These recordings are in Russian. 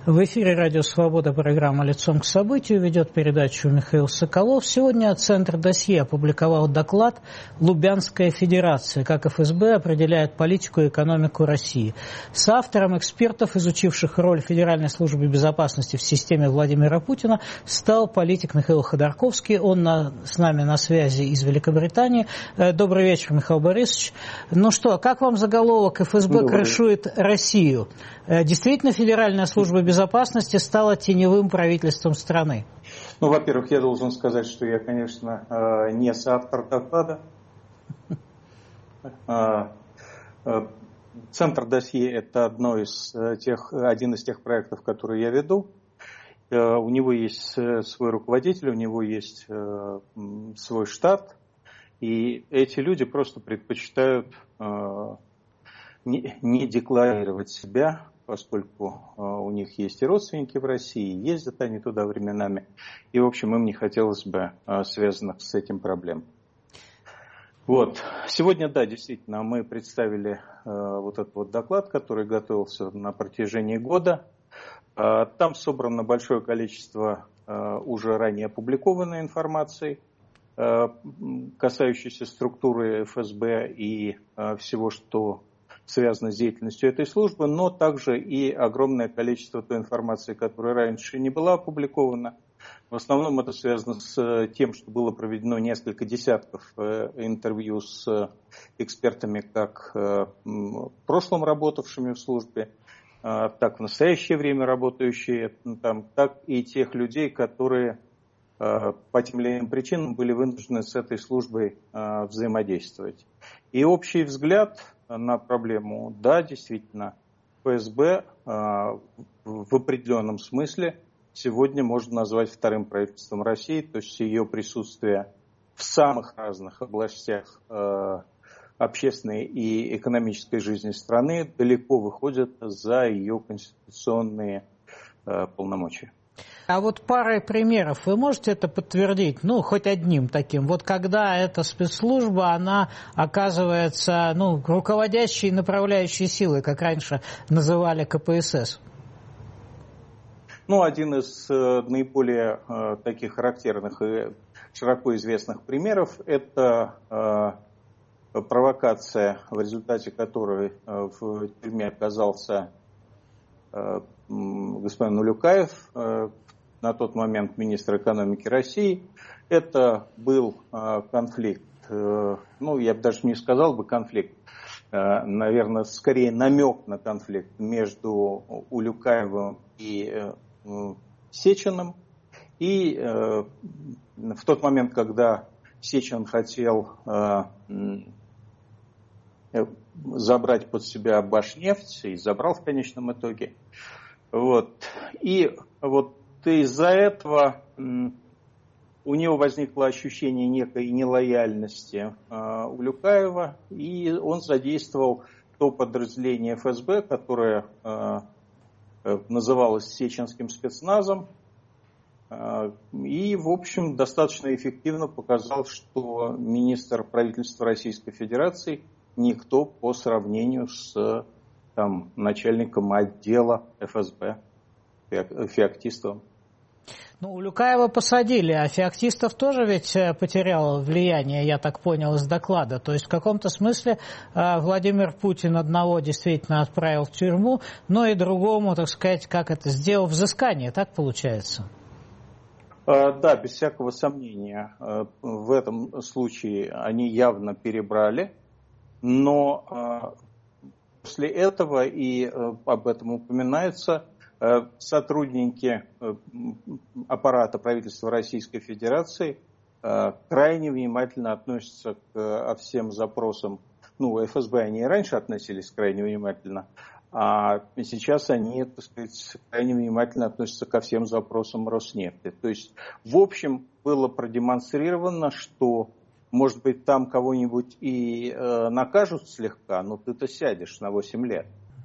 В эфире «Радио Свобода», программа «Лицом к событию», ведет передачу Михаил Соколов. Сегодня Центр Досье опубликовал доклад «Лубянская Федерация. Как ФСБ определяет политику и экономику России». С автором экспертов, изучивших роль Федеральной службы безопасности в системе Владимира Путина, стал политик Михаил Ходорковский. Он с нами на связи из Великобритании. Добрый вечер, Михаил Борисович. Ну что, как вам заголовок «ФСБ крышует Россию»? Действительно, Федеральная служба безопасности стала теневым правительством страны? Ну, во-первых, я должен сказать, что я, конечно, не соавтор доклада. Центр Досье – это один из тех проектов, которые я веду. У него есть свой руководитель, у него есть свой штат. И эти люди просто предпочитают не декларировать себя, поскольку у них есть и родственники в России, ездят они туда временами. И, в общем, им не хотелось бы связанных с этим проблем. Вот. Сегодня, да, действительно, мы представили вот этот вот доклад, который готовился на протяжении года. Там собрано большое количество уже ранее опубликованной информации, касающейся структуры ФСБ и всего, что связано с деятельностью этой службы, но также и огромное количество той информации, которая раньше не была опубликована. В основном это связано с тем, что было проведено несколько десятков интервью с экспертами, как в прошлом работавшими в службе, так в настоящее время работающие там, так и тех людей, которые по тем или иным причинам были вынуждены с этой службой взаимодействовать. И общий взгляд на проблему, да, действительно, ФСБ в определенном смысле сегодня можно назвать вторым правительством России, то есть ее присутствие в самых разных областях общественной и экономической жизни страны далеко выходит за ее конституционные полномочия. А вот парой примеров вы можете это подтвердить? Ну, хоть одним таким. Вот когда эта спецслужба, она оказывается, руководящей и направляющей силой, как раньше называли КПСС. Один из наиболее таких характерных и широко известных примеров – это провокация, в результате которой в тюрьме оказался господин Улюкаев, на тот момент министр экономики России. Это был конфликт, я бы даже не сказал бы конфликт, наверное, скорее намек на конфликт между Улюкаевым и Сечиным. И в тот момент, когда Сечин хотел забрать под себя Башнефть, и забрал в конечном итоге. И из-за этого у него возникло ощущение некой нелояльности Улюкаева, и он задействовал то подразделение ФСБ, которое называлось Сеченским спецназом, и, в общем, достаточно эффективно показал, что министр правительства Российской Федерации никто по сравнению с начальником отдела ФСБ Феоктистовым. Улюкаева посадили, а Феоктистов тоже ведь потерял влияние, я так понял, из доклада. То есть в каком-то смысле Владимир Путин одного действительно отправил в тюрьму, но и другому, так сказать, сделал взыскание, так получается? Да, без всякого сомнения. В этом случае они явно перебрали, но после этого, и об этом упоминается, сотрудники аппарата правительства Российской Федерации крайне внимательно относятся к всем запросам. ФСБ они и раньше относились крайне внимательно, а сейчас они, так сказать, крайне внимательно относятся ко всем запросам Роснефти. То есть, в общем, было продемонстрировано, что, может быть, там кого-нибудь и накажут слегка, но ты-то сядешь на 8 лет.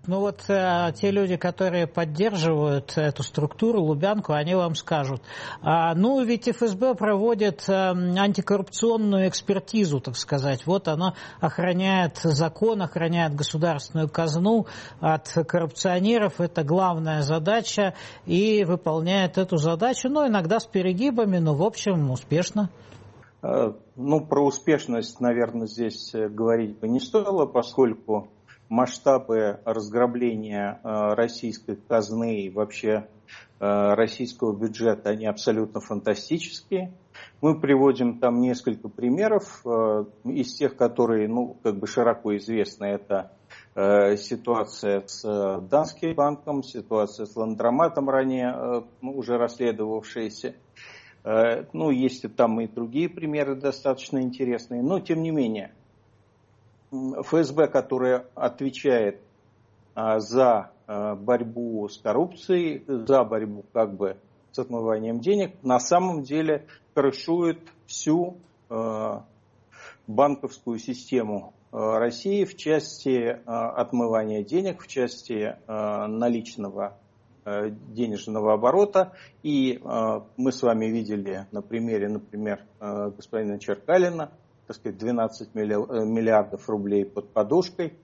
Ну вот те люди, которые поддерживают эту структуру, Лубянку, они вам скажут. Ну ведь ФСБ проводит антикоррупционную экспертизу, так сказать. Вот она охраняет закон, охраняет государственную казну от коррупционеров. Это главная задача. И выполняет эту задачу, но иногда с перегибами, но в общем успешно. Ну, про успешность, наверное, здесь говорить бы не стоило, поскольку масштабы разграбления российской казны и вообще российского бюджета, они абсолютно фантастические. Мы приводим там несколько примеров из тех, которые, ну, как бы широко известны. Это ситуация с Данским банком, ситуация с Ландроматом, ранее уже расследовавшаяся. Ну, есть и там и другие примеры достаточно интересные, но тем не менее. ФСБ, которая отвечает за борьбу с коррупцией, за борьбу как бы с отмыванием денег, на самом деле крышует всю банковскую систему России в части отмывания денег, в части наличного денежного оборота. И мы с вами видели на примере, например, господина Черкалина, так сказать, 12 миллиардов рублей под подушкой.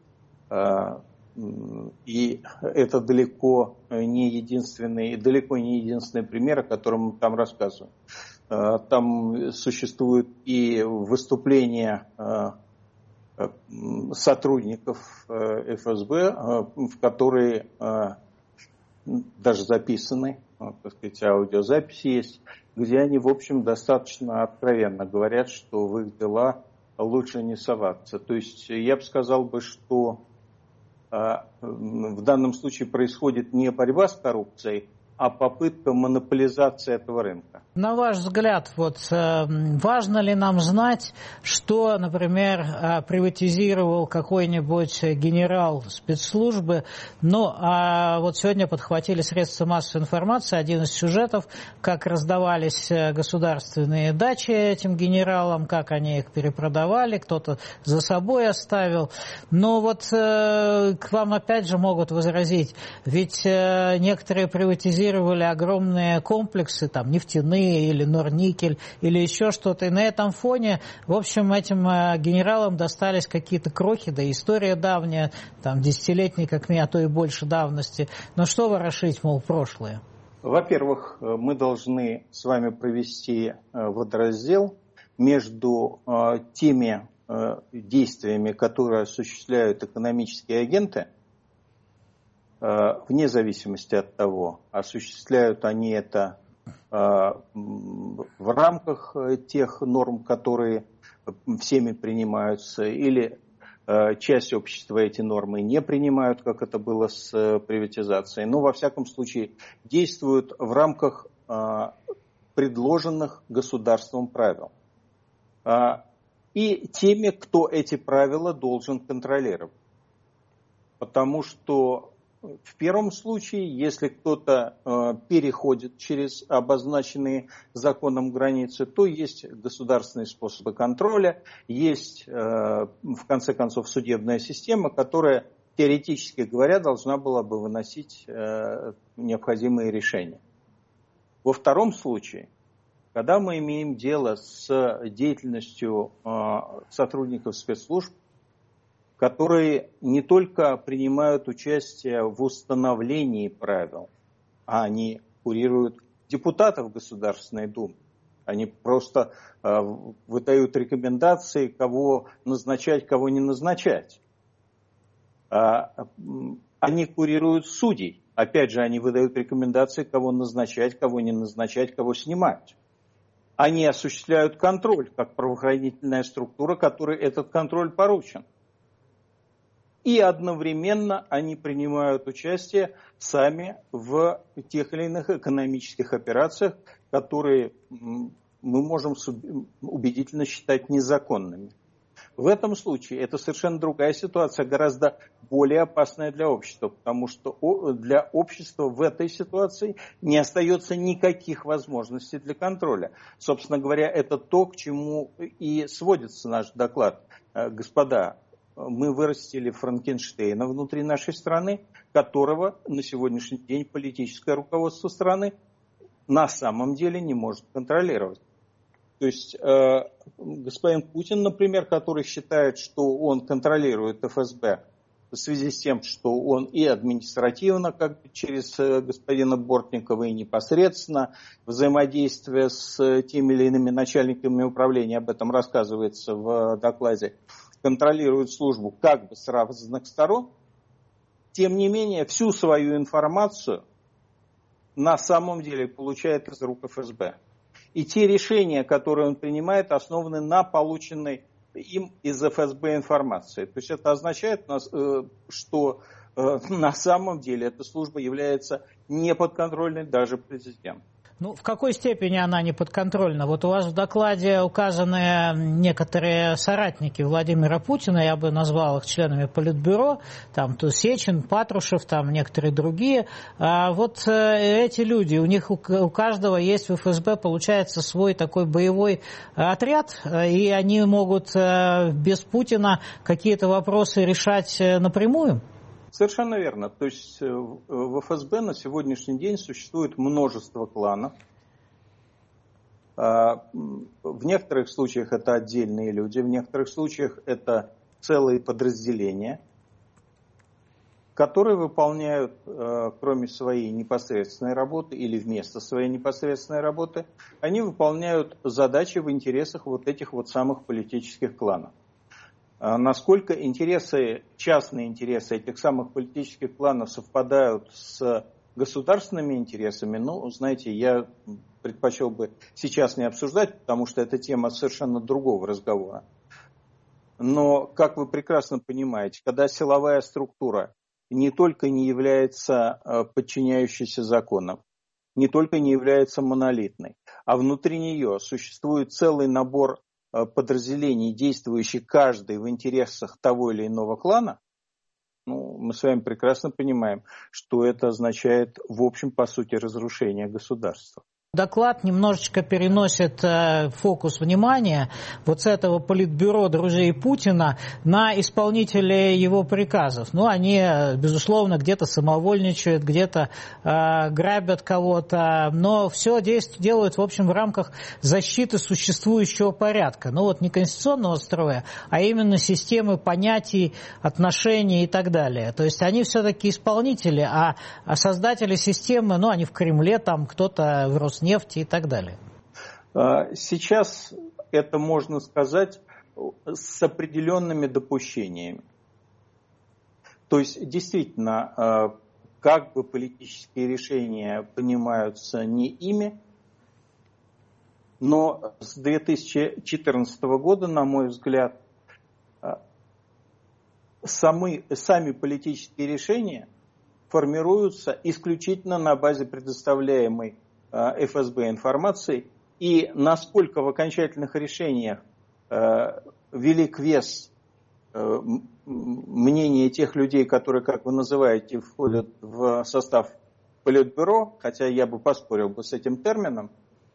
И это далеко не единственный пример, о котором мы там рассказываем. Там существуют и выступления сотрудников ФСБ, в которые даже записаны, так сказать, аудиозаписи есть, где они, в общем, достаточно откровенно говорят, что в их дела лучше не соваться. То есть я бы сказал, что в данном случае происходит не борьба с коррупцией, а попытка монополизации этого рынка. На ваш взгляд, вот важно ли нам знать, что, например, приватизировал какой-нибудь генерал спецслужбы? Ну, а вот сегодня подхватили средства массовой информации один из сюжетов, как раздавались государственные дачи этим генералам, как они их перепродавали, кто-то за собой оставил. Но вот к вам опять же могут возразить, ведь некоторые приватизировали огромные комплексы, там, нефтяные или Норникель, или еще что-то. И на этом фоне, в общем, этим генералам достались какие-то крохи, да история давняя, там, десятилетней, как мне, а то и больше давности. Но что ворошить, мол, прошлое? Во-первых, мы должны с вами провести водораздел между теми действиями, которые осуществляют экономические агенты, вне зависимости от того, осуществляют они это в рамках тех норм, которые всеми принимаются, или часть общества эти нормы не принимают, как это было с приватизацией, но во всяком случае действуют в рамках предложенных государством правил. И теми, кто эти правила должен контролировать. Потому что в первом случае, если кто-то переходит через обозначенные законом границы, то есть государственные способы контроля, есть, в конце концов, судебная система, которая, теоретически говоря, должна была бы выносить необходимые решения. Во втором случае, когда мы имеем дело с деятельностью сотрудников спецслужб, которые не только принимают участие в установлении правил, а они курируют депутатов Государственной Думы. Они просто выдают рекомендации, кого назначать, кого не назначать. Они курируют судей. Опять же, они выдают рекомендации, кого назначать, кого не назначать, кого снимать. Они осуществляют контроль, как правоохранительная структура, которой этот контроль поручен. И одновременно они принимают участие сами в тех или иных экономических операциях, которые мы можем убедительно считать незаконными. В этом случае это совершенно другая ситуация, гораздо более опасная для общества, потому что для общества в этой ситуации не остается никаких возможностей для контроля. Собственно говоря, это то, к чему и сводится наш доклад. Господа, мы вырастили Франкенштейна внутри нашей страны, которого на сегодняшний день политическое руководство страны на самом деле не может контролировать. То есть господин Путин, например, который считает, что он контролирует ФСБ в связи с тем, что он и административно, как бы через господина Бортникова, и непосредственно взаимодействие с теми или иными начальниками управления, об этом рассказывается в докладе, контролирует службу как бы с разных сторон, тем не менее всю свою информацию на самом деле получает из рук ФСБ. И те решения, которые он принимает, основаны на полученной им из ФСБ информации. То есть это означает, что на самом деле эта служба является неподконтрольной даже президенту. Ну, в какой степени она не подконтрольна? Вот у вас в докладе указаны некоторые соратники Владимира Путина, я бы назвал их членами Политбюро, там Сечин, Патрушев, там некоторые другие. А вот эти люди, у них у каждого есть в ФСБ, получается, свой такой боевой отряд, и они могут без Путина какие-то вопросы решать напрямую? Совершенно верно. То есть в ФСБ на сегодняшний день существует множество кланов. В некоторых случаях это отдельные люди, в некоторых случаях это целые подразделения, которые выполняют, кроме своей непосредственной работы или вместо своей непосредственной работы, они выполняют задачи в интересах вот этих вот самых политических кланов. Насколько частные интересы этих самых политических кланов совпадают с государственными интересами, ну, знаете, я предпочел бы сейчас не обсуждать, потому что это тема совершенно другого разговора. Но, как вы прекрасно понимаете, когда силовая структура не только не является подчиняющейся законам, не только не является монолитной, а внутри нее существует целый набор подразделений, действующих каждый в интересах того или иного клана, ну, мы с вами прекрасно понимаем, что это означает, в общем, по сути, разрушение государства. Доклад немножечко переносит фокус внимания вот с этого политбюро друзей Путина на исполнителей его приказов. Ну, они, безусловно, где-то самовольничают, где-то грабят кого-то, но все делают, в общем, в рамках защиты существующего порядка. Ну, вот не конституционного строя, а именно системы понятий, отношений и так далее. То есть они все-таки исполнители, а создатели системы, ну, они в Кремле, там кто-то в Роснефти и так далее. Сейчас это можно сказать с определенными допущениями. То есть, действительно, как бы политические решения понимаются не ими, но с 2014 года, на мой взгляд, сами политические решения формируются исключительно на базе предоставляемой ФСБ информации, и насколько в окончательных решениях велик вес мнения тех людей, которые, как вы называете, входят в состав Политбюро, хотя я бы поспорил бы с этим термином,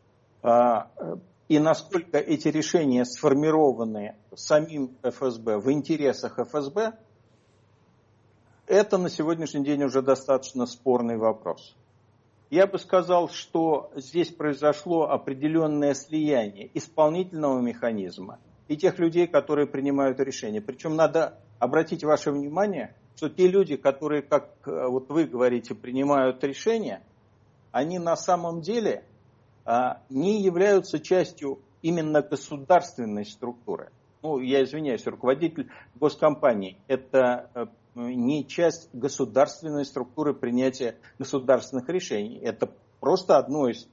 и насколько эти решения сформированы самим ФСБ в интересах ФСБ, это на сегодняшний день уже достаточно спорный вопрос. Я бы сказал, что здесь произошло определенное слияние исполнительного механизма и тех людей, которые принимают решения. Причем надо обратить ваше внимание, что те люди, которые, как вот вы говорите, принимают решения, они на самом деле не являются частью именно государственной структуры. Ну, я извиняюсь, руководитель госкомпании – это не часть государственной структуры принятия государственных решений. Это просто одна из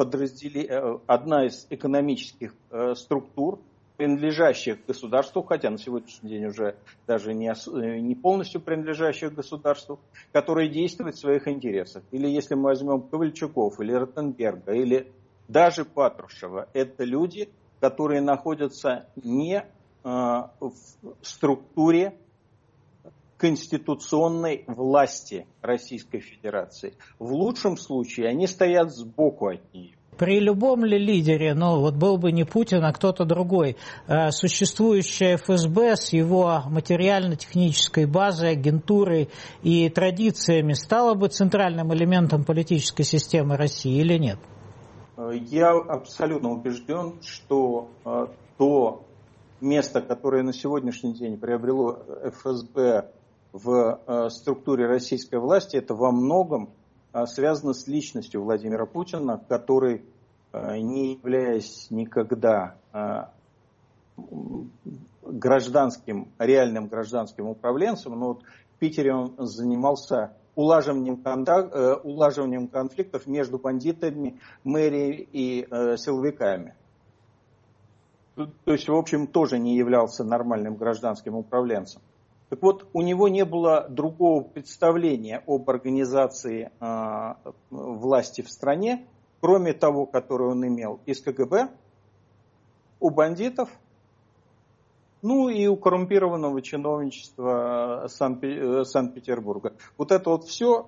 экономических структур, принадлежащих государству, хотя на сегодняшний день уже даже не полностью принадлежащих государству, которые действуют в своих интересах. Или если мы возьмем Ковальчуков, или Ротенберга, или даже Патрушева, это люди, которые находятся не в структуре конституционной власти Российской Федерации. В лучшем случае они стоят сбоку от нее. При любом ли лидере, вот был бы не Путин, а кто-то другой, существующая ФСБ с его материально-технической базой, агентурой и традициями стала бы центральным элементом политической системы России или нет? Я абсолютно убежден, что то место, которое на сегодняшний день приобрело ФСБ в структуре российской власти, это во многом связано с личностью Владимира Путина, который, не являясь никогда реальным гражданским управленцем, но вот в Питере он занимался улаживанием конфликтов между бандитами, мэрией и силовиками. То есть, в общем, тоже не являлся нормальным гражданским управленцем. Так вот, у него не было другого представления об организации власти в стране, кроме того, которое он имел из КГБ, у бандитов, и у коррумпированного чиновничества Санкт-Петербурга. Вот это вот все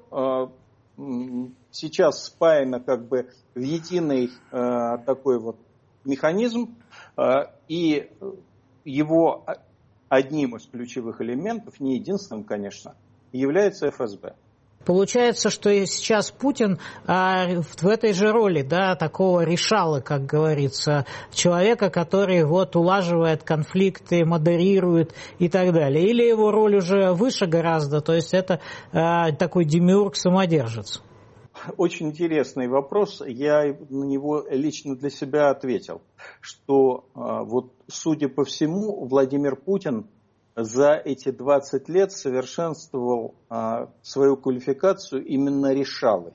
сейчас спаяно как бы в единый такой вот механизм, и его одним из ключевых элементов, не единственным, конечно, является ФСБ. Получается, что сейчас Путин в этой же роли, такого решала, как говорится, человека, который улаживает конфликты, модерирует и так далее. Или его роль уже выше гораздо, то есть это такой демиург-самодержец? Очень интересный вопрос. Я на него лично для себя ответил, что судя по всему, Владимир Путин за эти 20 лет совершенствовал свою квалификацию именно решалой.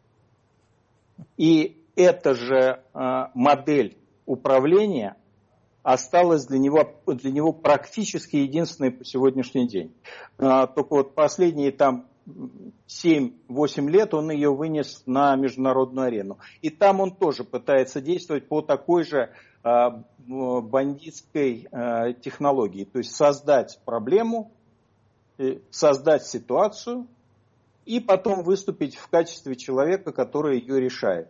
И эта же модель управления осталась для него практически единственной по сегодняшний день. Только вот последние 7-8 лет он ее вынес на международную арену. И там он тоже пытается действовать по такой же бандитской технологии. То есть создать проблему, создать ситуацию и потом выступить в качестве человека, который ее решает.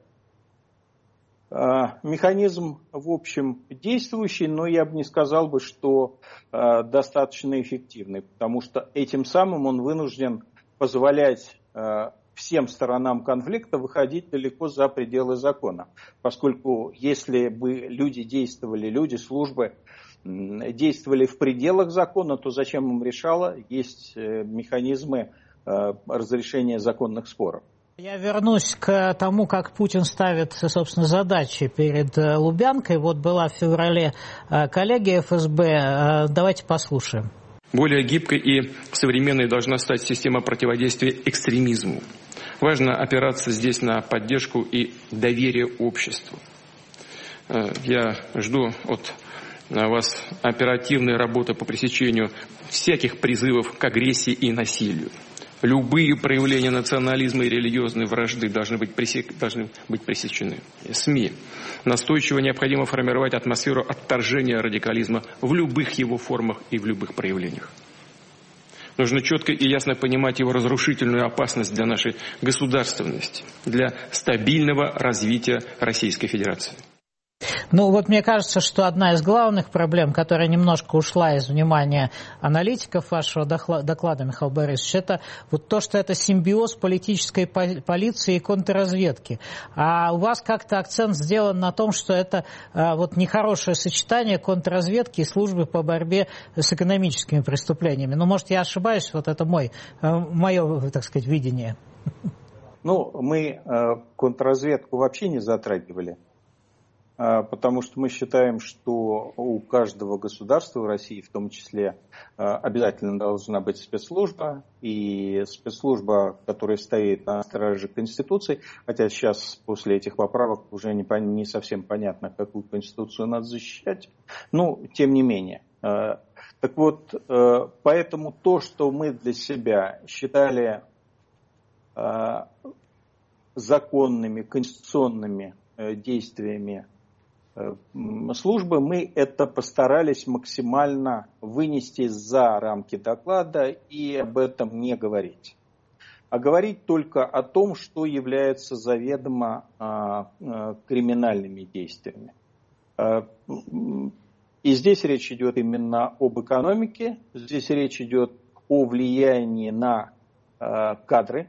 Механизм, в общем, действующий, но я бы не сказал, что достаточно эффективный, потому что этим самым он вынужден позволять всем сторонам конфликта выходить далеко за пределы закона. Поскольку если бы люди, службы действовали в пределах закона, то зачем им решало? Есть механизмы разрешения законных споров. Я вернусь к тому, как Путин ставит, собственно, задачи перед Лубянкой. Была в феврале коллегия ФСБ. Давайте послушаем. Более гибкой и современной должна стать система противодействия экстремизму. Важно опираться здесь на поддержку и доверие обществу. Я жду от вас оперативной работы по пресечению всяких призывов к агрессии и насилию. Любые проявления национализма и религиозной вражды должны быть пресечены. СМИ. Настойчиво необходимо формировать атмосферу отторжения радикализма в любых его формах и в любых проявлениях. Нужно четко и ясно понимать его разрушительную опасность для нашей государственности, для стабильного развития Российской Федерации. Мне кажется, что одна из главных проблем, которая немножко ушла из внимания аналитиков вашего доклада, Михаил Борисович, это то, что это симбиоз политической полиции и контрразведки. А у вас как-то акцент сделан на том, что это нехорошее сочетание контрразведки и службы по борьбе с экономическими преступлениями. Может, я ошибаюсь, это мое, так сказать, видение. Мы контрразведку вообще не затрагивали. Потому что мы считаем, что у каждого государства в России, в том числе, обязательно должна быть спецслужба, и спецслужба, которая стоит на страже Конституции, хотя сейчас после этих поправок уже не совсем понятно, какую Конституцию надо защищать, тем не менее. Так вот, поэтому то, что мы для себя считали законными, конституционными действиями службы, мы это постарались максимально вынести за рамки доклада и об этом не говорить. а говорить только о том, что является заведомо криминальными действиями. И здесь речь идет именно об экономике, здесь речь идет о влиянии на кадры,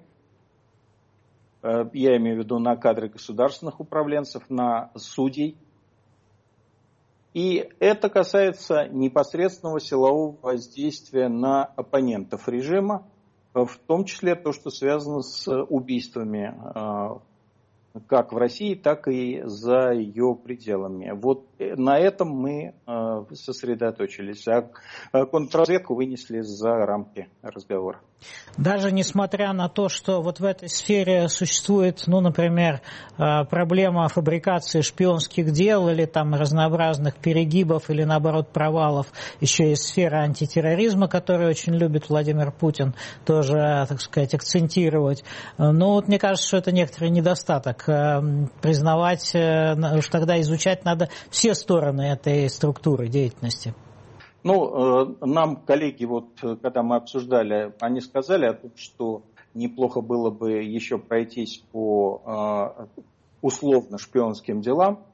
я имею в виду на кадры государственных управленцев, на судей. И это касается непосредственного силового воздействия на оппонентов режима, в том числе то, что связано с убийствами как в России, так и за ее пределами. Вот на этом мы сосредоточились, а контрразведку вынесли за рамки разговора. Даже несмотря на то, что вот в этой сфере существует, ну, например, проблема фабрикации шпионских дел или там разнообразных перегибов или, наоборот, провалов, еще есть сфера антитерроризма, которую очень любит Владимир Путин тоже, так сказать, акцентировать. Но вот мне кажется, что это некоторый недостаток. Признавать, уж тогда изучать надо все стороны этой структуры деятельности. Ну, нам коллеги, вот, когда мы обсуждали, они сказали о том, что неплохо было бы еще пройтись по условно шпионским делам.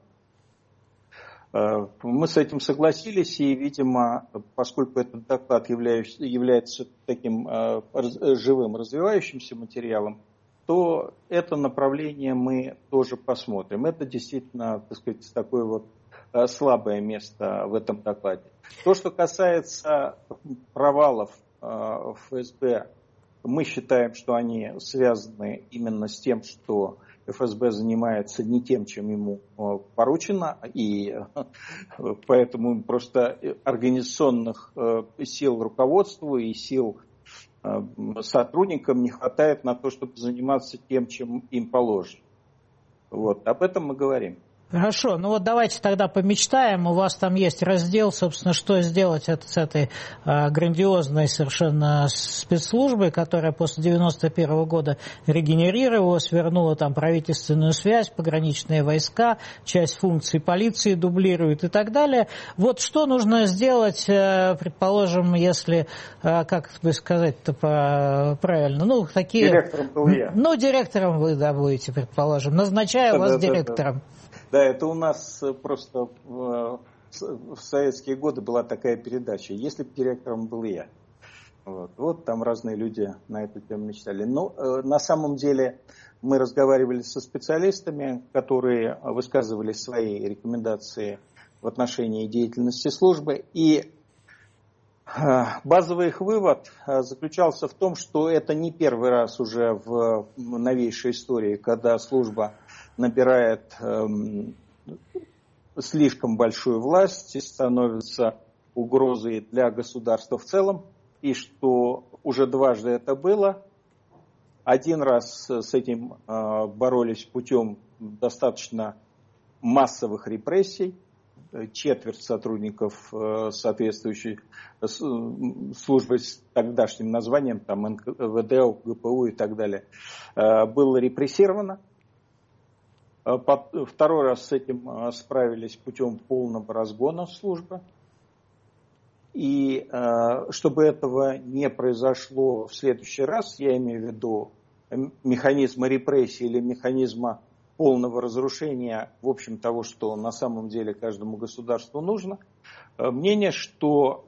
Мы с этим согласились, и, видимо, поскольку этот доклад является таким живым, развивающимся материалом, то это направление мы тоже посмотрим. Это действительно, так сказать, такое вот слабое место в этом докладе. То, что касается провалов ФСБ, мы считаем, что они связаны именно с тем, что ФСБ занимается не тем, чем ему поручено, и поэтому просто организационных сил руководству и сил сотрудникам не хватает на то, чтобы заниматься тем, чем им положено. Вот, об этом мы говорим. Хорошо, ну вот давайте тогда помечтаем. У вас там есть раздел, собственно, что сделать с этой грандиозной совершенно спецслужбой, которая после 91 года регенерировалась, вернула там правительственную связь, пограничные войска, часть функций полиции дублирует и так далее. Вот что нужно сделать, предположим, если, как бы сказать-то правильно, ну, такие... Директором был я. Ну, директором вы, да, будете, предположим. Назначаю вас директором. Да, это у нас просто в советские годы была такая передача. Если бы директором был я. Вот там разные люди на эту тему мечтали. Но на самом деле мы разговаривали со специалистами, которые высказывали свои рекомендации в отношении деятельности службы. И базовый их вывод заключался в том, что это не первый раз уже в новейшей истории, когда служба набирает слишком большую власть и становится угрозой для государства в целом, и что уже дважды это было. Один раз с этим боролись путем достаточно массовых репрессий. Четверть сотрудников соответствующей службы с тогдашним названием, там НКВД, ГПУ и так далее, было репрессировано. Второй раз с этим справились путем полного разгона службы. И чтобы этого не произошло в следующий раз, я имею в виду механизма репрессии или механизма полного разрушения, в общем, того, что на самом деле каждому государству нужно, мнение, что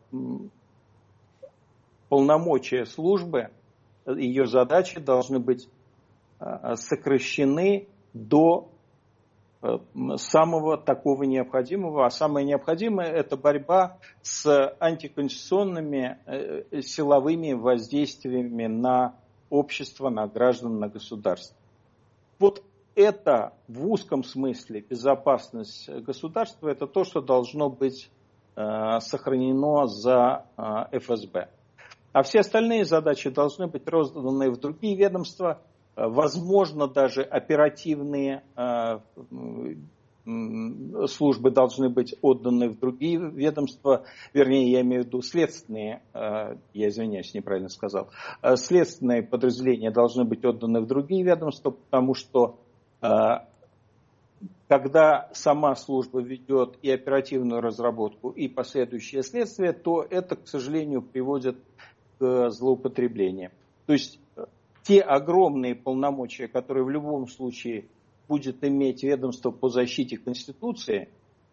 полномочия службы, ее задачи должны быть сокращены до самого такого необходимого. А самое необходимое – это борьба с антиконституционными силовыми воздействиями на общество, на граждан, на государство. Вот это в узком смысле безопасность государства – это то, что должно быть сохранено за ФСБ. А все остальные задачи должны быть розданы в другие ведомства. Возможно, даже оперативные службы должны быть отданы в другие ведомства, вернее, я имею в виду следственные, я извиняюсь, неправильно сказал, следственные подразделения должны быть отданы в другие ведомства, потому что когда сама служба ведет и оперативную разработку, и последующее следствие, то это, к сожалению, приводит к злоупотреблениям. То есть те огромные полномочия, которые в любом случае будет иметь ведомство по защите Конституции,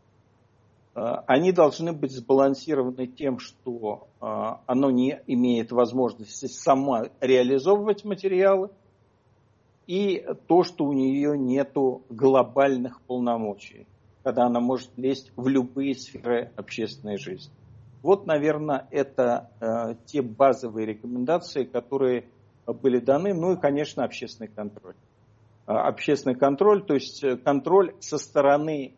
они должны быть сбалансированы тем, что оно не имеет возможности само реализовывать материалы, и то, что у нее нет глобальных полномочий, когда она может лезть в любые сферы общественной жизни. Вот, наверное, это те базовые рекомендации, которые были даны. Ну и, конечно, общественный контроль. Общественный контроль, то есть контроль со стороны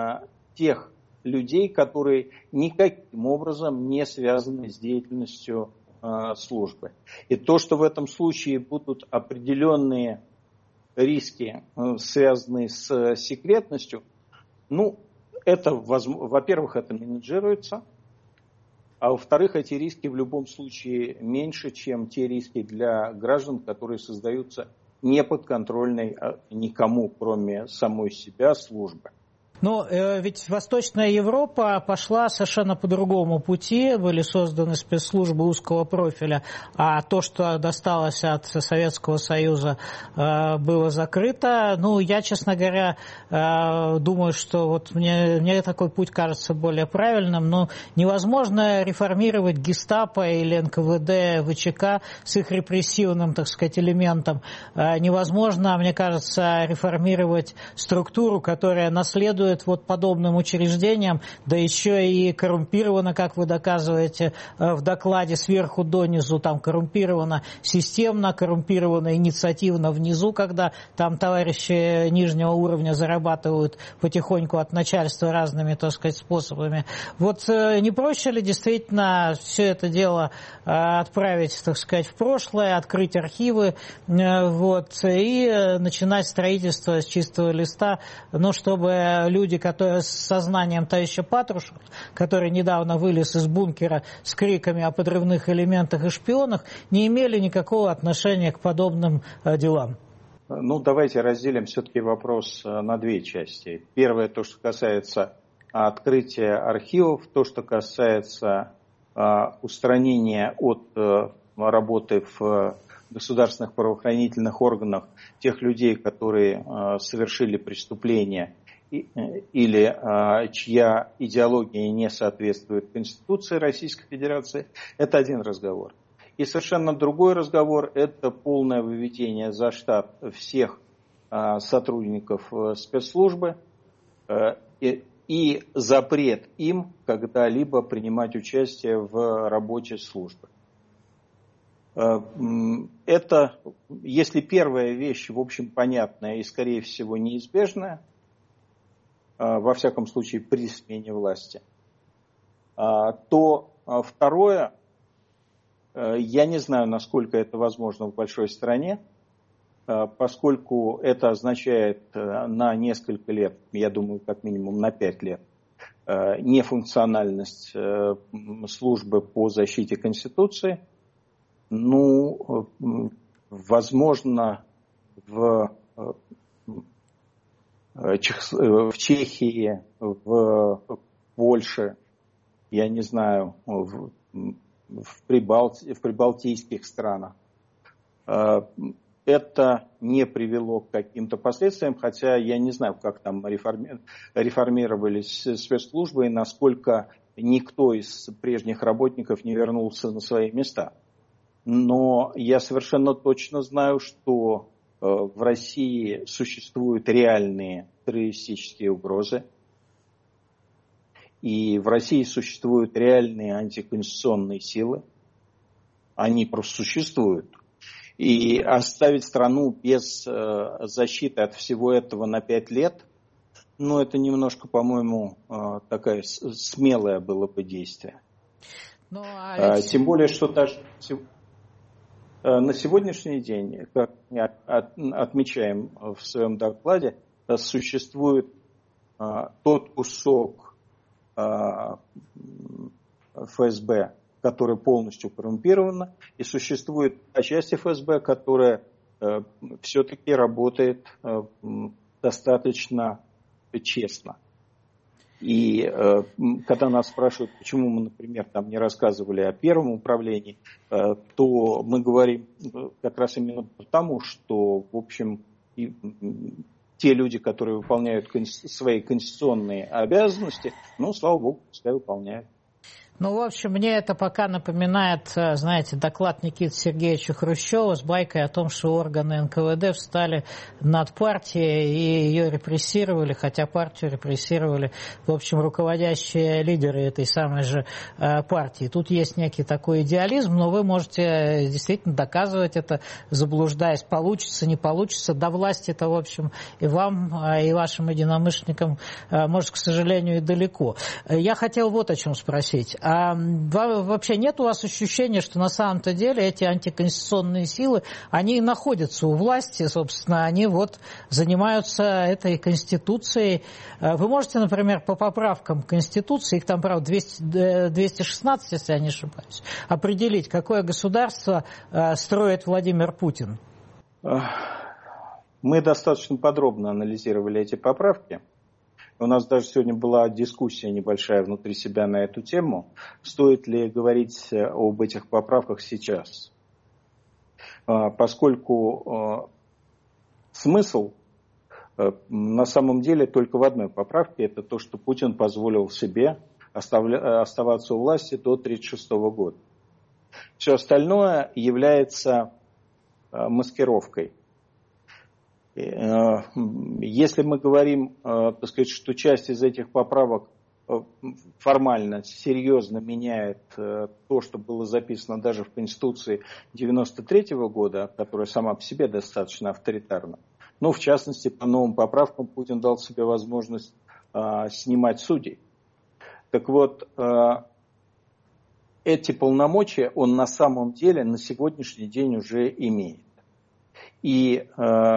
тех людей, которые никаким образом не связаны с деятельностью службы. И то, что в этом случае будут определенные риски, связанные с секретностью, ну, это, во-первых, это менеджируется, а во-вторых, эти риски в любом случае меньше, чем те риски для граждан, которые создаются неподконтрольной никому, кроме самой себя, службы. Но ведь Восточная Европа пошла совершенно по другому пути. Были созданы спецслужбы узкого профиля, а то, что досталось от Советского Союза, было закрыто. Ну, я, честно говоря, думаю, что вот мне такой путь кажется более правильным. Но невозможно реформировать гестапо или НКВД, ВЧК с их репрессивным, так сказать, элементом. Невозможно, мне кажется, реформировать структуру, которая наследует вот подобным учреждениям, да еще и коррумпировано, как вы доказываете в докладе, сверху донизу, там коррумпировано системно, коррумпировано инициативно внизу, когда там товарищи нижнего уровня зарабатывают потихоньку от начальства разными, так сказать, способами. Вот не проще ли действительно все это дело отправить, так сказать, в прошлое, открыть архивы, вот, и начинать строительство с чистого листа, но чтобы люди, которые с сознанием товарища Патрушева, который недавно вылез из бункера с криками о подрывных элементах и шпионах, не имели никакого отношения к подобным делам? Ну, давайте разделим все-таки вопрос на две части. Первое, то, что касается открытия архивов, то, что касается устранения от работы в государственных правоохранительных органах тех людей, которые совершили преступления или чья идеология не соответствует Конституции Российской Федерации, это один разговор. И совершенно другой разговор – это полное выведение за штат всех сотрудников спецслужбы и запрет им когда-либо принимать участие в работе службы. Это, если первая вещь, в общем, понятная и, скорее всего, неизбежная, во всяком случае, при смене власти, то второе, я не знаю, насколько это возможно в большой стране, поскольку это означает на несколько лет, я думаю, как минимум на 5 лет, нефункциональность службы по защите Конституции. Ну, возможно, в Чехии, в Польше, я не знаю, в прибалтийских странах. Это не привело к каким-то последствиям, хотя я не знаю, как там реформировались спецслужбы и насколько никто из прежних работников не вернулся на свои места. Но я совершенно точно знаю, что в России существуют реальные террористические угрозы, и в России существуют реальные антиконституционные силы. Они просто существуют. И оставить страну без защиты от всего этого на 5 лет, ну, это немножко, по-моему, такое смелое было бы действие. Тем более, что даже на сегодняшний день, как мы отмечаем в своем докладе, существует тот кусок ФСБ, которая полностью коррумпирована, и существует та часть ФСБ, которая все-таки работает достаточно честно. И когда нас спрашивают, почему мы, например, там не рассказывали о первом управлении, то мы говорим как раз именно потому, что, в общем, те люди, которые выполняют свои конституционные обязанности, ну, слава богу, пускай выполняют. Ну, в общем, мне это пока напоминает, знаете, доклад Никиты Сергеевича Хрущева с байкой о том, что органы НКВД встали над партией и ее репрессировали, хотя партию репрессировали, в общем, руководящие лидеры этой самой же партии. Тут есть некий такой идеализм, но вы можете действительно доказывать это, заблуждаясь. Получится, не получится. До власти это, в общем, и вам, и вашим единомышленникам, может, к сожалению, и далеко. Я хотел вот о чем спросить. А вообще нет у вас ощущения, что на самом-то деле эти антиконституционные силы, они находятся у власти, собственно, они вот занимаются этой Конституцией. Вы можете, например, по поправкам Конституции, их там, правда, 216, если я не ошибаюсь, определить, какое государство строит Владимир Путин? Мы достаточно подробно анализировали эти поправки. У нас даже сегодня была дискуссия небольшая внутри себя на эту тему. Стоит ли говорить об этих поправках сейчас? Поскольку смысл на самом деле только в одной поправке. Это то, что Путин позволил себе оставаться у власти до 1936 года. Все остальное является маскировкой. Если мы говорим, так сказать, что часть из этих поправок формально, серьезно меняет то, что было записано даже в Конституции 1993 года, которая сама по себе достаточно авторитарна, ну, в частности, по новым поправкам Путин дал себе возможность снимать судей. Так вот, эти полномочия он на самом деле на сегодняшний день уже имеет. И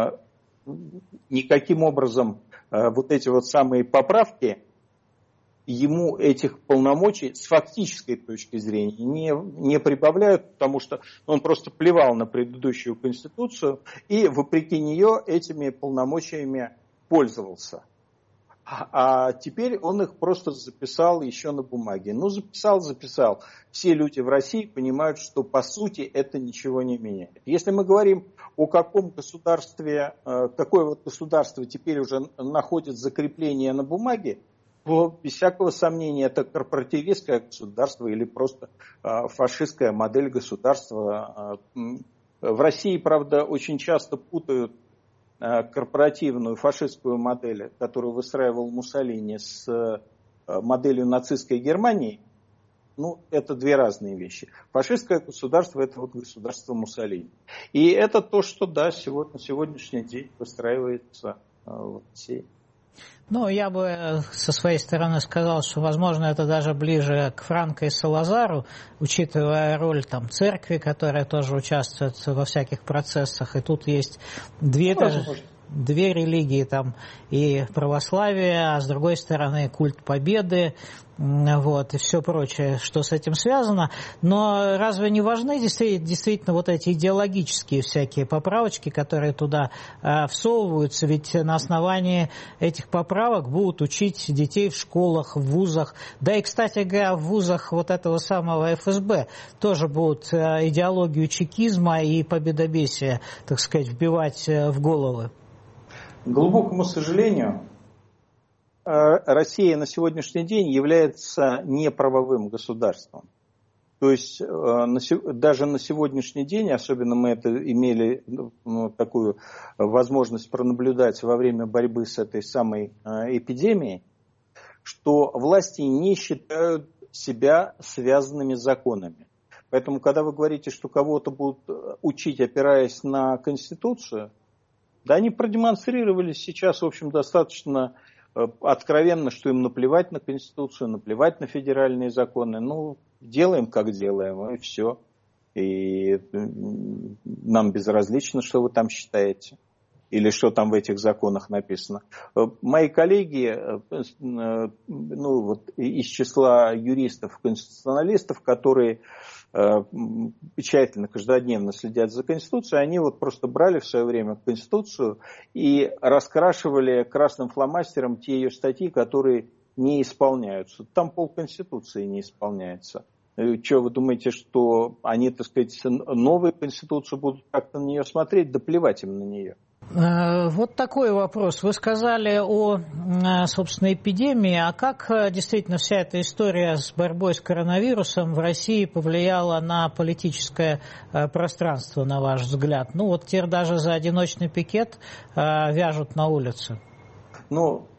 никаким образом вот эти вот самые поправки ему этих полномочий с фактической точки зрения не прибавляют, потому что он просто плевал на предыдущую Конституцию и вопреки нее этими полномочиями пользовался. А теперь он их просто записал еще на бумаге. Ну, записал. Все люди в России понимают, что по сути это ничего не меняет. Если мы говорим о каком государстве, какое вот государство теперь уже находит закрепление на бумаге, то без всякого сомнения это корпоративистское государство или просто фашистская модель государства. В России, правда, очень часто путают корпоративную фашистскую модель, которую выстраивал Муссолини, с моделью нацистской Германии. Ну, это две разные вещи. Фашистское государство – это вот государство Муссолини. И это то, что, да, на сегодняшний день выстраивается в России. Ну, я бы со своей стороны сказал, что, возможно, это даже ближе к Франко и Салазару, учитывая роль там церкви, которая тоже участвует во всяких процессах. И тут есть две религии, там и православие, а с другой стороны культ победы, вот, и все прочее, что с этим связано. Но разве не важны действительно вот эти идеологические всякие поправочки, которые туда всовываются? Ведь на основании этих поправок будут учить детей в школах, в вузах. Да и, кстати говоря, в вузах вот этого самого ФСБ тоже будут идеологию чекизма и победобесия, так сказать, вбивать в головы. К глубокому сожалению, Россия на сегодняшний день является неправовым государством. То есть даже на сегодняшний день, особенно мы это имели такую возможность пронаблюдать во время борьбы с этой самой эпидемией, что власти не считают себя связанными законами. Поэтому, когда вы говорите, что кого-то будут учить, опираясь на Конституцию, да, они продемонстрировали сейчас, в общем, достаточно откровенно, что им наплевать на Конституцию, наплевать на федеральные законы. Ну, делаем, как делаем, и все. И нам безразлично, что вы там считаете, или что там в этих законах написано. Мои коллеги, ну, вот, из числа юристов-конституционалистов, которые тщательно, каждодневно следят за Конституцией, они вот просто брали в свое время Конституцию и раскрашивали красным фломастером те ее статьи, которые не исполняются. Там полконституции не исполняется. Что, вы думаете, что они, так сказать, новую конституцию будут как-то на нее смотреть? Да плевать им на нее. Вот такой вопрос. Вы сказали о, собственно, эпидемии. А как действительно вся эта история с борьбой с коронавирусом в России повлияла на политическое пространство, на ваш взгляд? Ну вот теперь даже за одиночный пикет вяжут на улице. Ну,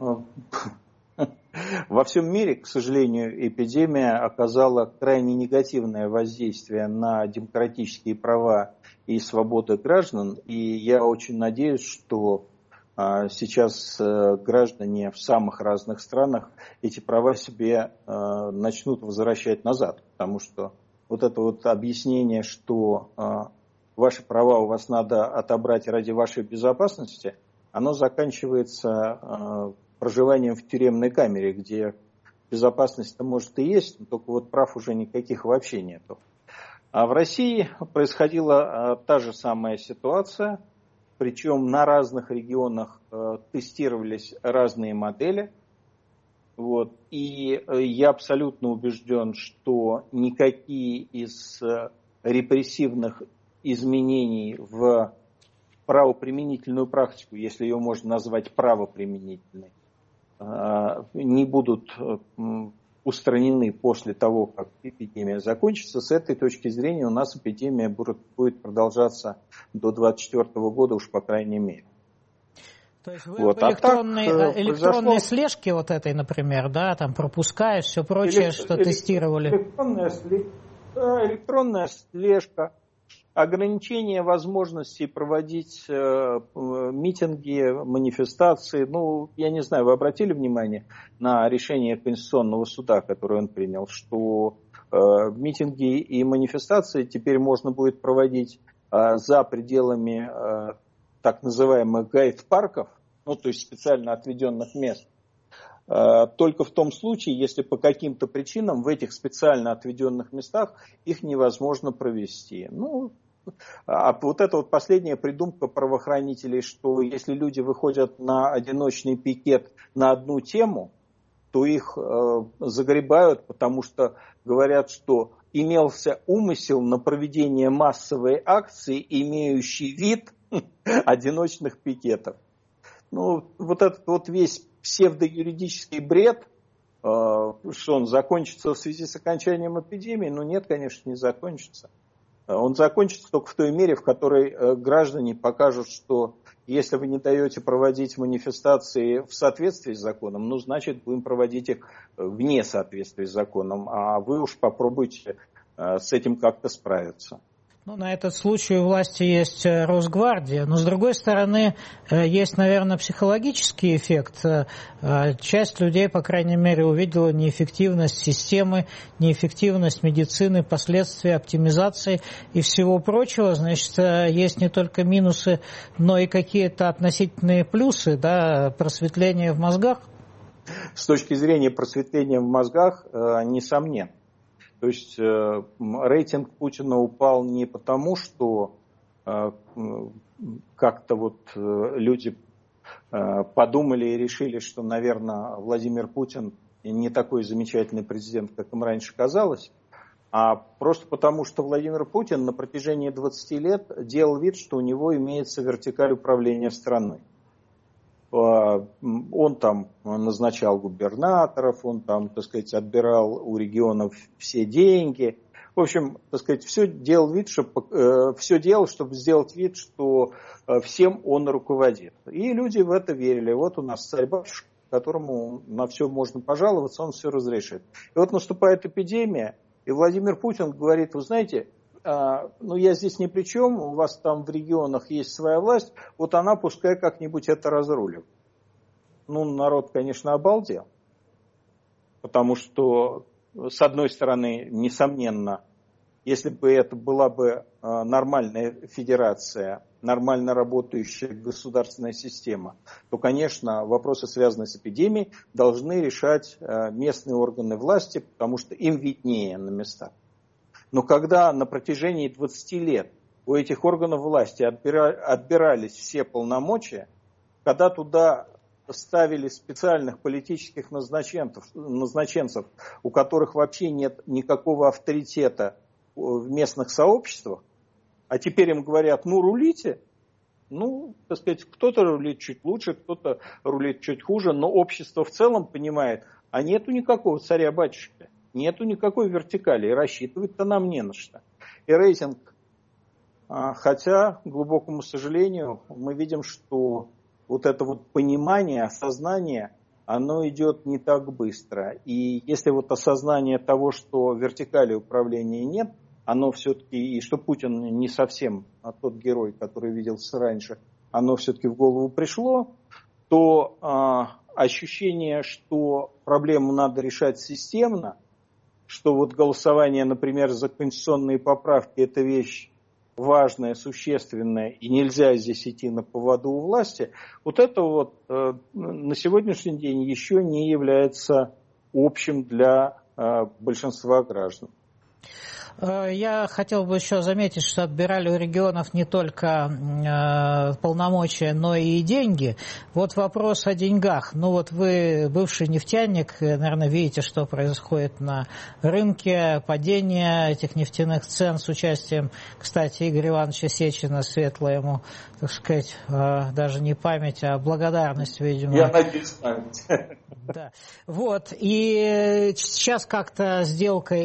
во всем мире, к сожалению, эпидемия оказала крайне негативное воздействие на демократические права и свободы граждан. И я очень надеюсь, что сейчас граждане в самых разных странах эти права себе начнут возвращать назад. Потому что вот это вот объяснение, что ваши права у вас надо отобрать ради вашей безопасности, оно заканчивается проживанием в тюремной камере, где безопасность-то может и есть, но только вот прав уже никаких вообще нету. А в России происходила та же самая ситуация, причем на разных регионах тестировались разные модели. Вот. И я абсолютно убежден, что никакие из репрессивных изменений в правоприменительную практику, если ее можно назвать правоприменительной, не будут устранены после того, как эпидемия закончится. С этой точки зрения у нас эпидемия будет продолжаться до 2024 года, уж по крайней мере. То есть вы вот. электронной слежки вот этой, например, да, там пропускаешь, все прочее, что тестировали? Электронная слежка, ограничение возможностей проводить митинги, манифестации. Ну, я не знаю, вы обратили внимание на решение Конституционного суда, которое он принял, что митинги и манифестации теперь можно будет проводить за пределами так называемых гайд-парков, ну, то есть специально отведенных мест, только в том случае, если по каким-то причинам в этих специально отведенных местах их невозможно провести. Ну, а вот эта вот последняя придумка правоохранителей, что если люди выходят на одиночный пикет на одну тему, то их загребают, потому что говорят, что имелся умысел на проведение массовой акции, имеющий вид одиночных пикетов. Ну, вот этот вот весь псевдоюридический бред, что он закончится в связи с окончанием эпидемии, ну нет, конечно, не закончится. Он закончится только в той мере, в которой граждане покажут, что если вы не даете проводить манифестации в соответствии с законом, ну, значит, будем проводить их вне соответствия с законом, а вы уж попробуйте с этим как-то справиться. Ну, на этот случай у власти есть Росгвардия, но, с другой стороны, есть, наверное, психологический эффект. Часть людей, по крайней мере, увидела неэффективность системы, неэффективность медицины, последствия оптимизации и всего прочего. Значит, есть не только минусы, но и какие-то относительные плюсы, да, просветление в мозгах. С точки зрения просветления в мозгах, несомненно. То есть рейтинг Путина упал не потому, что как-то вот люди подумали и решили, что, наверное, Владимир Путин не такой замечательный президент, как им раньше казалось, а просто потому, что Владимир Путин на протяжении 20 лет делал вид, что у него имеется вертикаль управления страной. Он там назначал губернаторов, он там, так сказать, отбирал у регионов все деньги. В общем, так сказать, все делал, чтобы сделать вид, что всем он руководит. И люди в это верили. Вот у нас царь-батюшка, которому на все можно пожаловаться, он все разрешит. И вот наступает эпидемия, и Владимир Путин говорит, вы знаете, ну, я здесь ни при чем, у вас там в регионах есть своя власть, вот она пускай как-нибудь это разрулит. Ну, народ, конечно, обалдел, потому что, с одной стороны, несомненно, если бы это была бы нормальная федерация, нормально работающая государственная система, то, конечно, вопросы, связанные с эпидемией, должны решать местные органы власти, потому что им виднее на местах. Но когда на протяжении 20 лет у этих органов власти отбирались все полномочия, когда туда ставили специальных политических назначенцев, у которых вообще нет никакого авторитета в местных сообществах, а теперь им говорят, ну, рулите, ну, так сказать, кто-то рулит чуть лучше, кто-то рулит чуть хуже, но общество в целом понимает, а нету никакого царя-батюшки, нету никакой вертикали, и рассчитывать-то нам не на что. И рейтинг, хотя, к глубокому сожалению, мы видим, что вот это вот понимание, осознание, оно идет не так быстро. И если вот осознание того, что вертикали управления нет, оно все-таки, и что Путин не совсем тот герой, который виделся раньше, оно все-таки в голову пришло, то ощущение, что проблему надо решать системно, что вот голосование, например, за конституционные поправки – это вещь важная, существенная, и нельзя здесь идти на поводу у власти, вот это вот на сегодняшний день еще не является общим для большинства граждан. Я хотел бы еще заметить, что отбирали у регионов не только полномочия, но и деньги. Вот вопрос о деньгах. Ну вот вы, бывший нефтяник, наверное, видите, что происходит на рынке, падение этих нефтяных цен с участием, кстати, Игоря Ивановича Сечина, светлая ему, так сказать, даже не память, а благодарность, видимо. Я надеюсь, память. Да. Вот. И сейчас как-то сделкой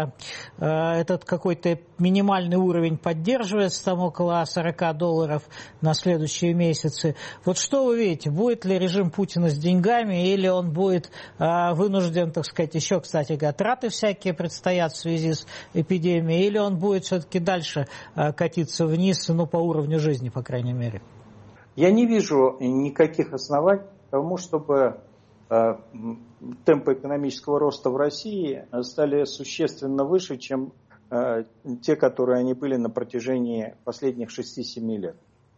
этот какой-то минимальный уровень поддерживается, там около $40 на следующие месяцы. Вот что вы видите, будет ли режим Путина с деньгами, или он будет вынужден, так сказать, еще, кстати говоря, траты всякие предстоят в связи с эпидемией, или он будет все-таки дальше катиться вниз, ну, по уровню жизни, по крайней мере? Я не вижу никаких оснований к тому, чтобы темпы экономического роста в России стали существенно выше, чем те, которые они были на протяжении последних 6-7 лет.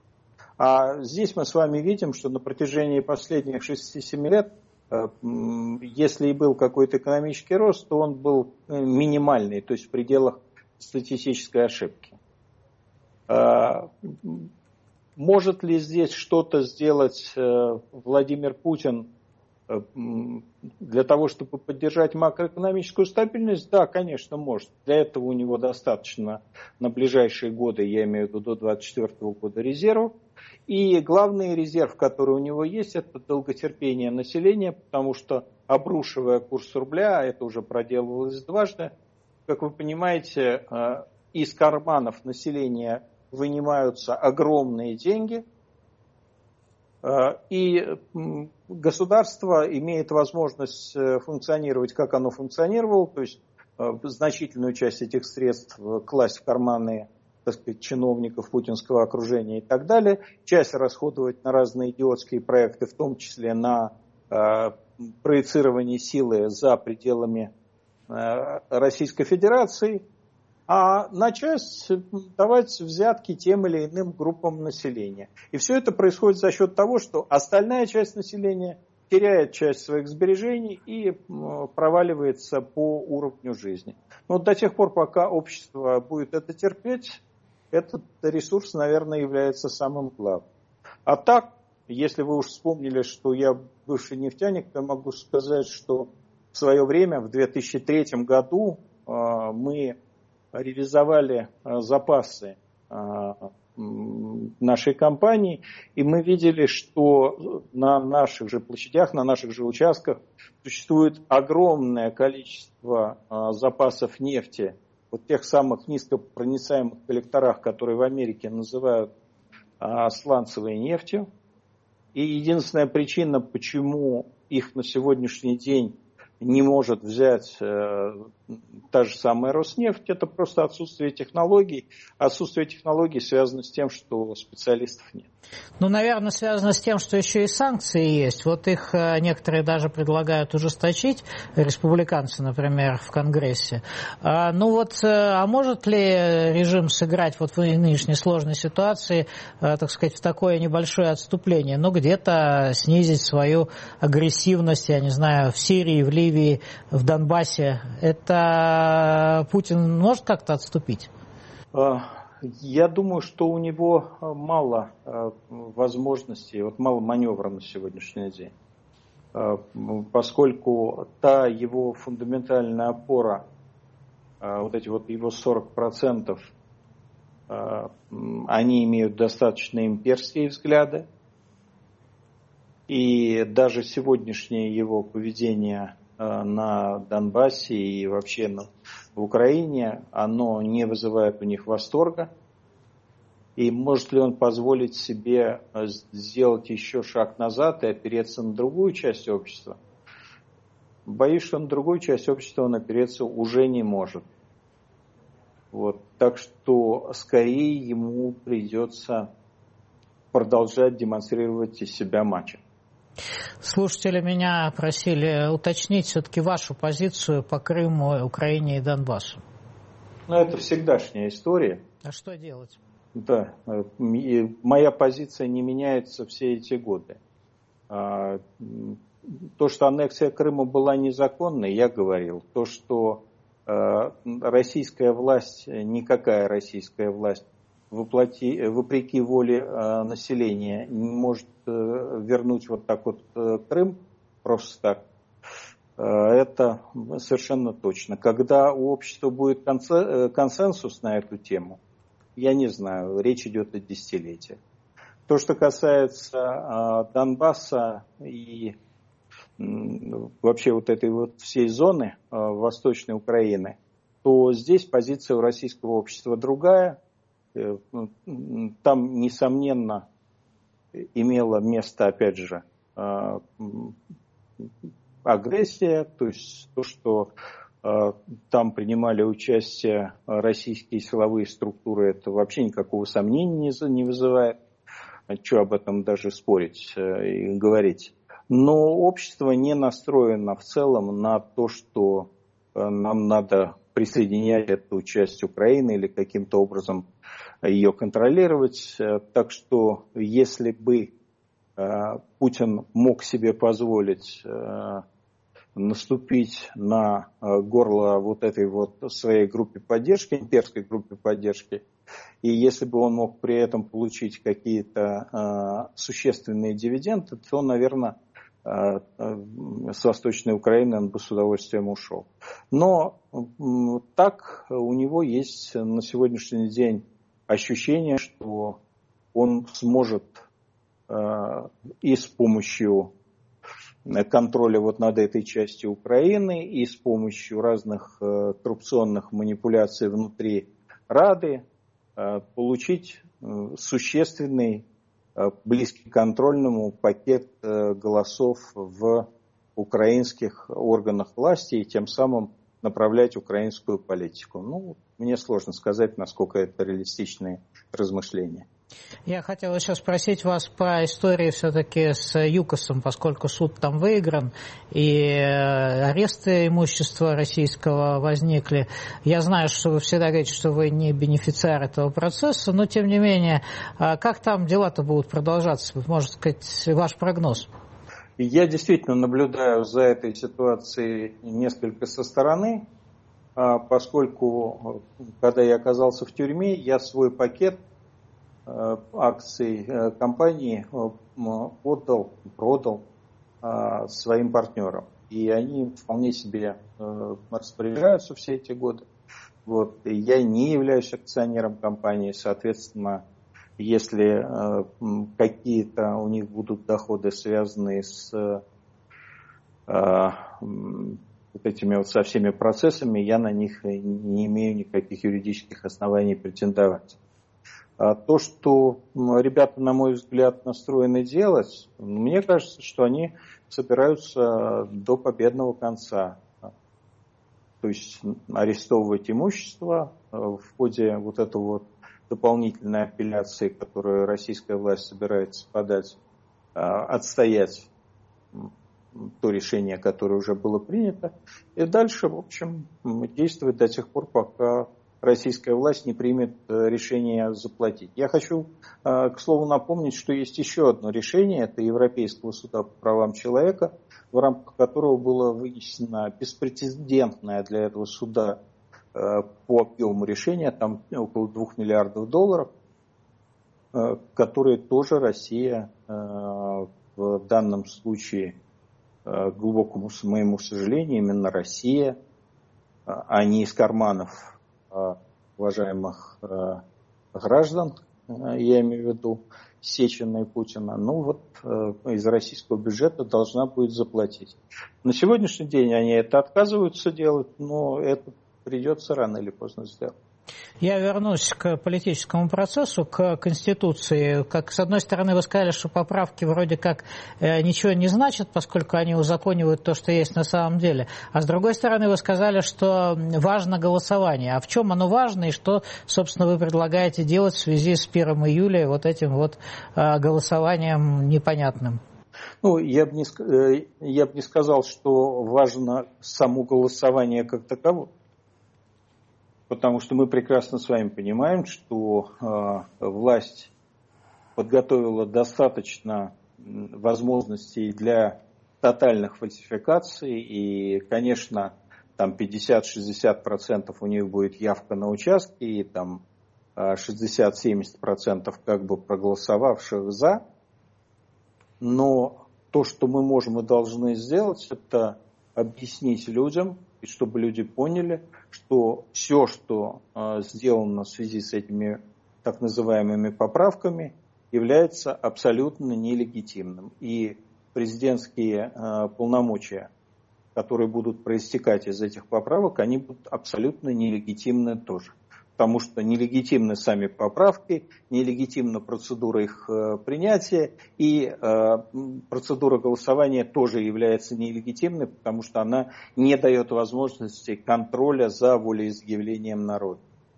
А здесь мы с вами видим, что на протяжении последних 6-7 лет, если и был какой-то экономический рост, то он был минимальный, то есть в пределах статистической ошибки. Может ли здесь что-то сделать Владимир Путин для того, чтобы поддержать макроэкономическую стабильность? Да, конечно, может. Для этого у него достаточно на ближайшие годы, я имею в виду до 2024 года, резервов. И главный резерв, который у него есть, это долготерпение населения, потому что, обрушивая курс рубля, это уже проделывалось дважды, как вы понимаете, из карманов населения вынимаются огромные деньги, и государство имеет возможность функционировать, как оно функционировало, то есть значительную часть этих средств класть в карманы, так сказать, чиновников путинского окружения и так далее, часть расходовать на разные идиотские проекты, в том числе на проецирование силы за пределами Российской Федерации, а на часть давать взятки тем или иным группам населения. И все это происходит за счет того, что остальная часть населения теряет часть своих сбережений и проваливается по уровню жизни. Но до тех пор, пока общество будет это терпеть, этот ресурс, наверное, является самым главным. А так, если вы уж вспомнили, что я бывший нефтяник, то могу сказать, что в свое время, в 2003 году, мы реализовали запасы нашей компании, и мы видели, что на наших же площадях, на наших же участках существует огромное количество запасов нефти, вот тех самых низкопроницаемых коллекторах, которые в Америке называют сланцевой нефтью. И единственная причина, почему их на сегодняшний день не может взять та же самая Роснефть, это просто отсутствие технологий. Отсутствие технологий связано с тем, что специалистов нет. Ну, наверное, связано с тем, что еще и санкции есть. Вот их некоторые даже предлагают ужесточить, республиканцы, например, в Конгрессе. Ну вот, а может ли режим сыграть вот в нынешней сложной ситуации, так сказать, в такое небольшое отступление? Ну, где-то снизить свою агрессивность, я не знаю, в Сирии, в Ливии, в Донбассе. Это Путин может как-то отступить? Я думаю, что у него мало возможностей, мало маневра на сегодняшний день. Поскольку та его фундаментальная опора, эти его 40%, они имеют достаточно имперские взгляды. И даже сегодняшнее его поведение на Донбассе и вообще в Украине, оно не вызывает у них восторга. И может ли он позволить себе сделать еще шаг назад и опереться на другую часть общества? Боюсь, что на другую часть общества он опереться уже не может. Так что скорее ему придется продолжать демонстрировать из себя мачо. Слушатели меня просили уточнить все-таки вашу позицию по Крыму, Украине и Донбассу. Это всегдашняя история. А что делать? Да, моя позиция не меняется все эти годы. То, что аннексия Крыма была незаконной, я говорил. То, что российская власть, никакая российская власть, вопреки воле населения, не может вернуть Крым просто так, это совершенно точно. Когда у общества будет консенсус на эту тему, я не знаю, речь идет о десятилетиях. То, что касается Донбасса и вообще этой всей зоны Восточной Украины, то здесь позиция у российского общества другая. Там, несомненно, имела место, опять же, агрессия, то есть то, что там принимали участие российские силовые структуры, это вообще никакого сомнения не вызывает. Что об этом даже спорить и говорить. Но общество не настроено в целом на то, что нам надо присоединять эту часть Украины или каким-то образом ее контролировать. Так что если бы Путин мог себе позволить наступить на горло этой своей группе поддержки, имперской группе поддержки, и если бы он мог при этом получить какие-то существенные дивиденды, то, наверное, с Восточной Украины он бы с удовольствием ушел. Но так у него есть на сегодняшний день ощущение, что он сможет и с помощью контроля над этой частью Украины, и с помощью разных коррупционных манипуляций внутри Рады получить существенный, близкий к контрольному пакет голосов в украинских органах власти и тем самым направлять украинскую политику. Мне сложно сказать, насколько это реалистичные размышления. Я хотел еще спросить вас по истории все-таки с ЮКОСом, поскольку суд там выигран и аресты имущества российского возникли. Я знаю, что вы всегда говорите, что вы не бенефициар этого процесса, но тем не менее, как там дела-то будут продолжаться? Может сказать, ваш прогноз? Я действительно наблюдаю за этой ситуацией несколько со стороны, поскольку, когда я оказался в тюрьме, я свой пакет акций компании продал своим партнерам. И они вполне себе распоряжаются все эти годы. Я не являюсь акционером компании, соответственно, если какие-то у них будут доходы, связанные с этими со всеми процессами, я на них не имею никаких юридических оснований претендовать. То, что ребята, на мой взгляд, настроены делать, мне кажется, что они собираются до победного конца. То есть арестовывать имущество в ходе этого дополнительной апелляции, которую российская власть собирается подать, отстоять то решение, которое уже было принято, и дальше, в общем, действовать до тех пор, пока российская власть не примет решение заплатить. Я хочу, к слову, напомнить, что есть еще одно решение, это Европейского суда по правам человека, в рамках которого было вынесено беспрецедентное для этого суда по объему решения, там около $2 миллиардов, которые тоже Россия в данном случае, к глубокому моему сожалению, именно Россия, а не из карманов уважаемых граждан, я имею в виду Сечина и Путина, из российского бюджета должна будет заплатить. На сегодняшний день они это отказываются делать, но это придется рано или поздно сделать. Я вернусь к политическому процессу, к Конституции. Как, с одной стороны, вы сказали, что поправки вроде как ничего не значат, поскольку они узаконивают то, что есть на самом деле. А с другой стороны, вы сказали, что важно голосование. А в чем оно важно и что, собственно, вы предлагаете делать в связи с 1 июля вот этим вот голосованием непонятным? Я бы не сказал, что важно само голосование как таковое. Потому что мы прекрасно с вами понимаем, что власть подготовила достаточно возможностей для тотальных фальсификаций. И, конечно, там 50-60% у них будет явка на участке, и там 60-70% как бы проголосовавших за. Но то, что мы можем и должны сделать, это объяснить людям, и чтобы люди поняли, что все, что сделано в связи с этими так называемыми поправками, является абсолютно нелегитимным. И президентские полномочия, которые будут проистекать из этих поправок, они будут абсолютно нелегитимны тоже. Потому что нелегитимны сами поправки, нелегитимна процедура их принятия, и процедура голосования тоже является нелегитимной, потому что она не дает возможности контроля за волеизъявлением народа.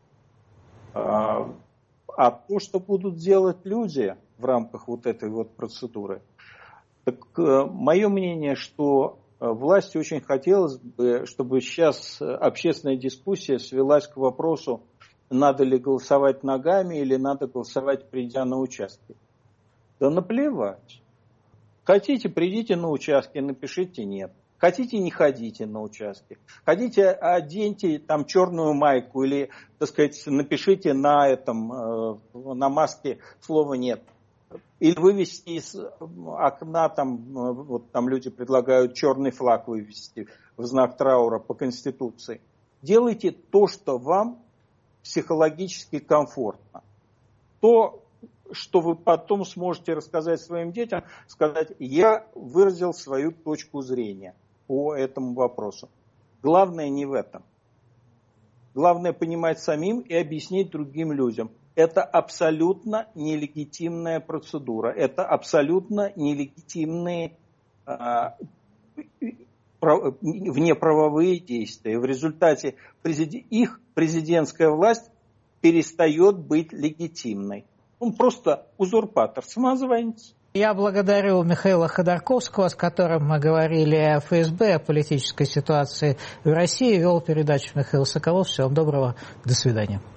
А то, что будут делать люди в рамках вот этой вот процедуры, так мое мнение, что власти очень хотелось бы, чтобы сейчас общественная дискуссия свелась к вопросу, надо ли голосовать ногами или надо голосовать, придя на участки. Да наплевать. Хотите, придите на участки, напишите нет. Хотите, не ходите на участки. Хотите, оденьте там черную майку или, так сказать, напишите на маске слово нет. Или вывести из окна, там люди предлагают черный флаг вывести в знак траура по Конституции. Делайте то, что вам психологически комфортно. То, что вы потом сможете рассказать своим детям, сказать, я выразил свою точку зрения по этому вопросу. Главное не в этом. Главное понимать самим и объяснить другим людям. Это абсолютно нелегитимная процедура. Это абсолютно нелегитимные внеправовые действия. В результате их президентская власть перестает быть легитимной. Он просто узурпатор, самозванец. Я благодарю Михаила Ходорковского, с которым мы говорили о ФСБ, о политической ситуации в России. Вел передачу Михаил Соколов. Всего вам доброго. До свидания.